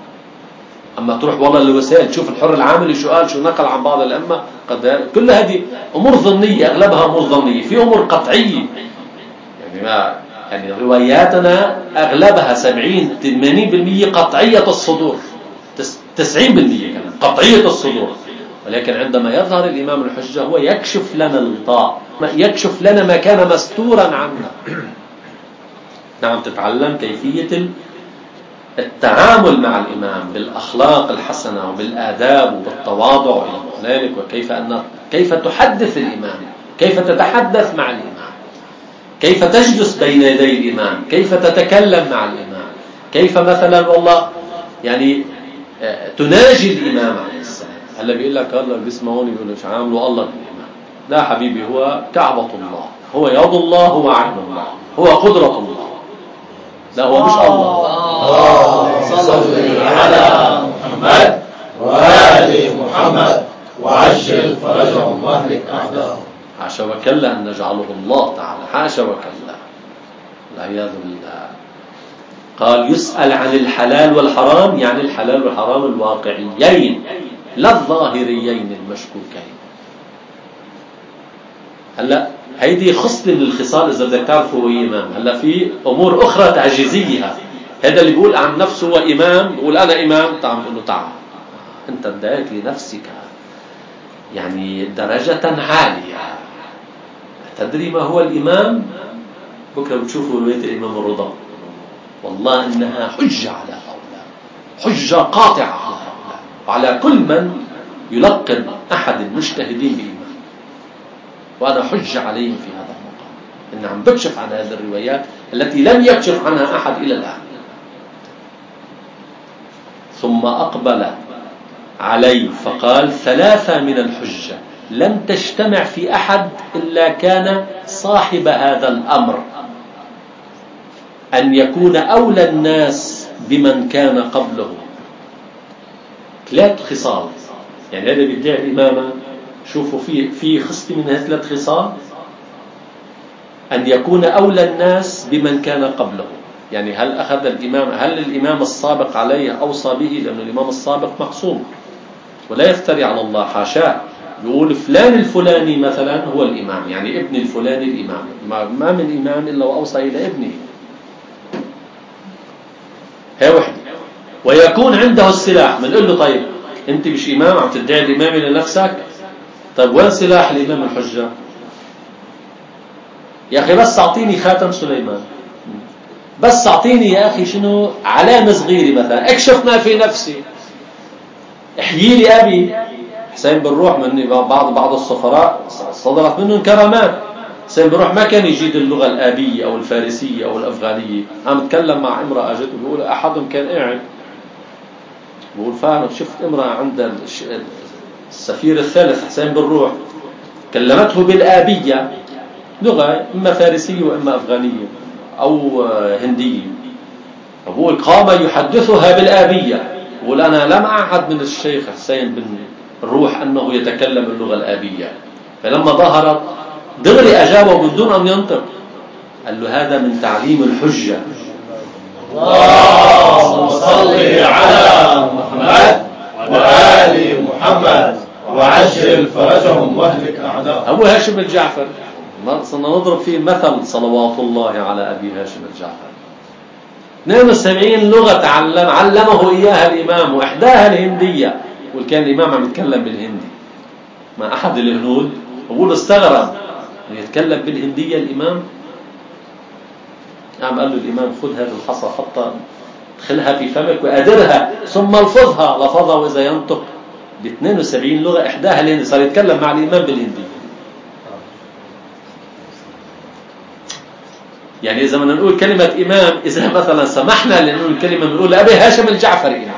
أما تروح والله الوسائل تشوف الحر العاملي شو قال شو نقل عن بعض الأئمة، قد كل هذه أمور ظنية، أغلبها أمور ظنية، في أمور قطعية. يعني ما يعني رواياتنا أغلبها سبعين ثمانين بالمئة قطعية الصدور، تسعين بالمئة كمان قطعية الصدور. ولكن عندما يظهر الإمام الحجة هو يكشف لنا الغطاء، يكشف لنا ما كان مستورا عنا. نعم تتعلم كيفية التعامل مع الإمام بالأخلاق الحسنة وبالآداب وبالتواضع إلى ذلك، وكيف أن كيف تحدث الإمام، كيف تتحدث مع الإمام، كيف تجلس بين يدي الإمام، كيف تتكلم مع الإمام، كيف مثلا والله يعني تناجي الإمام عليه السلام. هلا بيقول لك الله بيسمعوني بيقولوا ايش عاملوا الله بالإمام. لا حبيبي، هو كعبة الله، هو يد الله، هو عين الله، هو قدرة الله، لا هو مش الله. اللهم صل على محمد وآل محمد وعجل فرجهم واهلك أعداءهم. حاشا وكلا أن نجعله الله تعالى، حاشا وكلا، والعياذ بالله. قال يسأل عن الحلال والحرام، يعني الحلال والحرام الواقعيين لا الظاهريين المشكوكين. هلا هيدي خصلة من الخصال إذا بدك تعرفوا هو إمام. هلا في أمور أخرى تعجيزيها، هذا اللي بيقول عن نفسه هو إمام، بيقول أنا إمام، تعال بيقول له تعال أنت ادعيت لنفسك يعني درجة عالية، تدري ما هو الإمام؟ بكرة بتشوفوا رواية الإمام الرضا، والله إنها حجة على هؤلاء، حجة قاطعة على هؤلاء وعلى كل من يلقن أحد المجتهدين بإمام، وأنا حجة عليهم في هذا المقام. إن عم بكشف عن هذه الروايات التي لم يكشف عنها أحد إلى الآن. ثم أقبل عليه فقال: ثلاثة من الحجة لم تجتمع في أحد إلا كان صاحب هذا الأمر، أن يكون أولى الناس بمن كان قبله. ثلاث خصال، يعني هذا بيدعي الإمامة. شوفوا في في خصلة من هذه ثلاث خصال: أن يكون أولى الناس بمن كان قبله. يعني هل أخذ الإمام هل الإمام السابق عليه أوصى به؟ لأن الإمام السابق معصوم ولا يفتري على الله، حاشاه. يقول فلان الفلاني مثلا هو الإمام، يعني ابن الفلاني الإمام. ما من إمام إلا وأوصى إلى ابنه. هي وحده. ويكون عنده السلاح. بنقول له: طيب أنت مش إمام، عم تدعي الإمام لنفسك؟ طيب وين سلاح الإمام الحجة؟ يا أخي بس أعطيني خاتم سليمان، بس أعطيني يا أخي شنو علامة صغيرة مثلا، اكشف ما في نفسي، احيي لي أبي. حسين بن روح من بعض بعض السفراء صدرت منهم كرامات. حسين بن روح ما كان يجيد اللغة الآبية أو الفارسية أو الأفغانية. عم يتكلم مع امرأة جت وبيقول أحدهم كان قاعد بقول فعلا شفت امرأة عند السفير الثالث حسين بن روح كلمته بالآبية، لغة إما فارسية وإما أفغانية أو هندية. بقول قام يحدثها بالآبية. بقول أنا لم أعهد من الشيخ حسين بن روح أنه يتكلم اللغة الآبية. فلما ظهرت دغري أجابه بدون أن ينطق. قال له: هذا من تعليم الحجة. اللهم صل على محمد وآل محمد وعجل فرجهم واهلك أعداءهم. أبو هاشم الجعفر صرنا نضرب فيه المثل صلوات الله على أبي هاشم الجعفر. اثنين وسبعين لغة تعلم علمه إياها الإمام، وإحداها الهندية. وكان الإمام عم يتكلم بالهندي مع أحد الهنود. أقول استغرب أن يتكلم بالهندية الإمام. عم قال له الإمام: خذ هذه الحصى حطها ادخلها في فمك وأدرها ثم الفظها. لفظها وإذا ينطق ب اثنين وسبعين لغة إحداها الهندي. صار يتكلم مع الإمام بالهندي. يعني إذا بدنا نقول كلمة إمام، إذا مثلا سمحنا لنقول الكلمة بنقول أبي هاشم الجعفري إمام.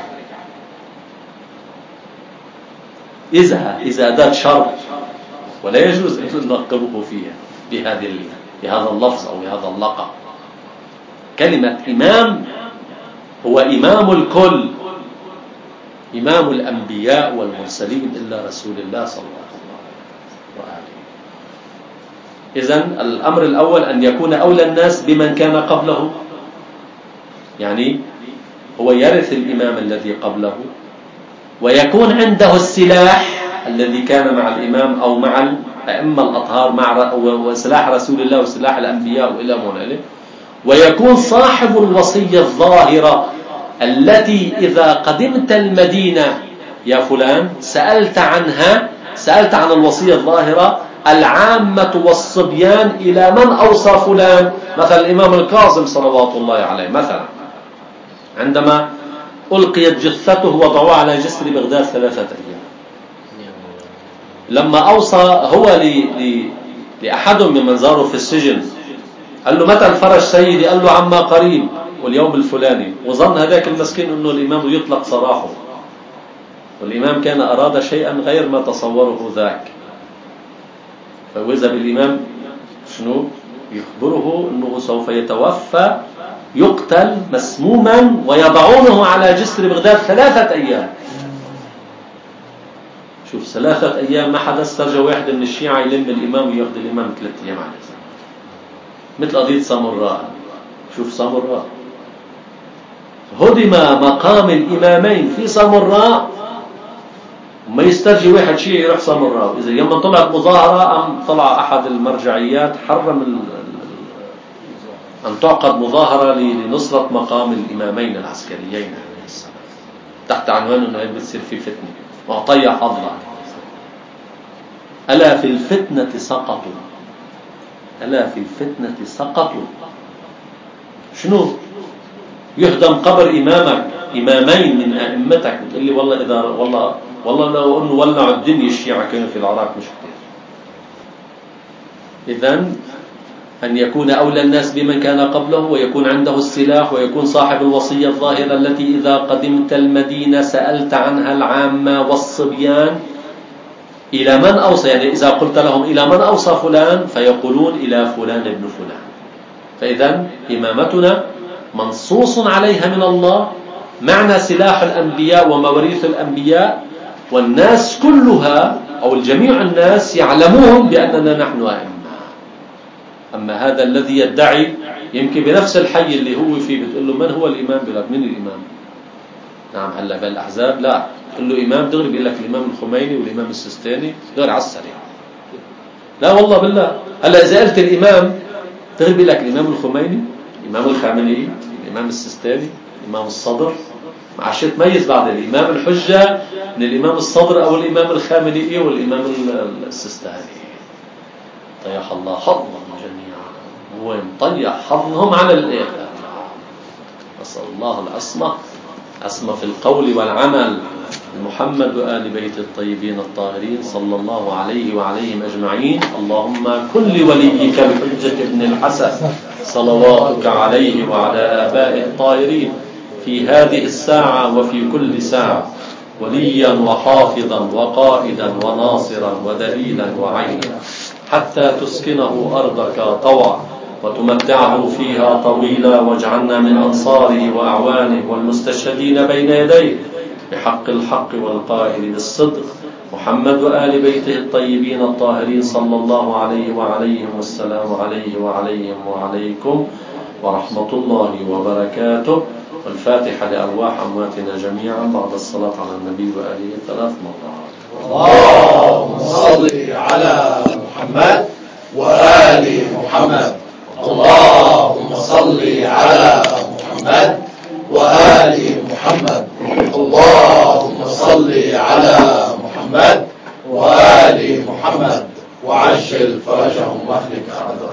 إذا إذا أداة شرط، ولا يجوز أن نلقبه فيها بهذه بهذا اللفظ أو بهذا اللقب. كلمة إمام هو إمام الكل، إمام الأنبياء والمرسلين إلا رسول الله صلى الله عليه وآله. إذن الأمر الأول أن يكون أولى الناس بمن كان قبله، يعني هو يرث الإمام الذي قبله، ويكون عنده السلاح الذي كان مع الإمام أو مع الأئمة الأطهار، مع وسلاح رسول الله وسلاح الأنبياء وإلى آخره. ويكون صاحب الوصية الظاهرة التي إذا قدمت المدينة يا فلان سألت عنها، سألت عن الوصية الظاهرة العامة والصبيان إلى من أوصى فلان. مثلا الإمام الكاظم صلوات الله عليه مثلا عندما ألقيت جثته وضعوها على جسر بغداد ثلاثة أيام، لما أوصى هو لأحدهم ممن زاروا في السجن قال له: متى الفرج سيدي؟ قال له: عما قريب واليوم الفلاني. وظن هذاك المسكين أنه الإمام يطلق سراحه، والإمام كان أراد شيئا غير ما تصوره ذاك. فوإذا بالإمام شنو يخبره أنه سوف يتوفى يقتل مسموما ويضعونه على جسر بغداد ثلاثة أيام. شوف ثلاثة أيام ما حدث. ترجع واحد من الشيعة يلم الإمام ويأخذ الإمام ثلاثة أيام عليه، مثل قضية سامراء. شوف سامراء هدم مقام الإمامين في سامراء، وما يسترجي واحد شيعي يروح سامراء. إذا يوم طلعت مظاهرة أم طلع أحد المرجعيات حرم ال أن تعقد مظاهرة لنصرة مقام الإمامين العسكريين عليه السلام تحت عنوان أنه بتصير في فتنة وطيح الله. ألا في الفتنة سقطوا، ألا في الفتنة سقطوا. شنو يهدم قبر إمامك، إمامين من أئمتك، بتقول لي والله إذا والله والله لو أنه ولعوا الدنيا الشيعة كانوا في العراق مش كتير. إذن أن يكون أولى الناس بمن كان قبله، ويكون عنده السلاح، ويكون صاحب الوصية الظاهرة التي إذا قدمت المدينة سألت عنها العامة والصبيان. إلى من أوصى؟ يعني إذا قلت لهم إلى من أوصى فلان فيقولون إلى فلان ابن فلان. فإذا إمامتنا منصوص عليها من الله، معنى سلاح الأنبياء ومواريث الأنبياء، والناس كلها أو الجميع الناس يعلمون بأننا نحن أئمة. أما هذا الذي يدعي يمكن بنفس الحي اللي هو فيه بتقول له من هو الإمام؟ بيقول لك من الإمام؟ نعم. هلا بالأحزاب لا تقول له إمام دغري بيقول لك الإمام الخميني والإمام السيستاني دغري على السريع. لا والله بالله. هلا إذا قلت الإمام دغري بيقول لك الإمام الخميني، الإمام الخامنئي، الإمام السيستاني، الإمام الصدر. ما عادش تميز بعد الإمام الحجة من الإمام الصدر أو الإمام الخامنئي والإمام السيستاني. طيح الله حظهم جميعا، وين طيح حظهم على الإخوة. نسأل الله العصمة، عصمة في القول والعمل. محمد وآل بيت الطيبين الطاهرين صلى الله عليه وعليهم أجمعين. اللهم كن لوليك الحجة ابن الحسن صلواتك عليه وعلى آبائه الطاهرين في هذه الساعة وفي كل ساعة وليا وحافظا وقائدا وناصرا ودليلا وعينا، حتى تسكنه أرضك طوعا وتمتعه فيها طويلا، واجعلنا من أنصاره وأعوانه والمستشهدين بين يديه بحق الحق والقائل بالصدق. محمد وآل بيته الطيبين الطاهرين صلى الله عليه وعليهم والسلام عليه وعليهم وعليكم ورحمة الله وبركاته. والفاتحة لأرواح أمواتنا جميعا بعد الصلاة على النبي وآله ثلاث مرات. اللهم صل على محمد وآل محمد. اللهم صل على محمد وآل محمد. اللهم صل على محمد وآل محمد وعجل فرجهم واهلك أعداءهم.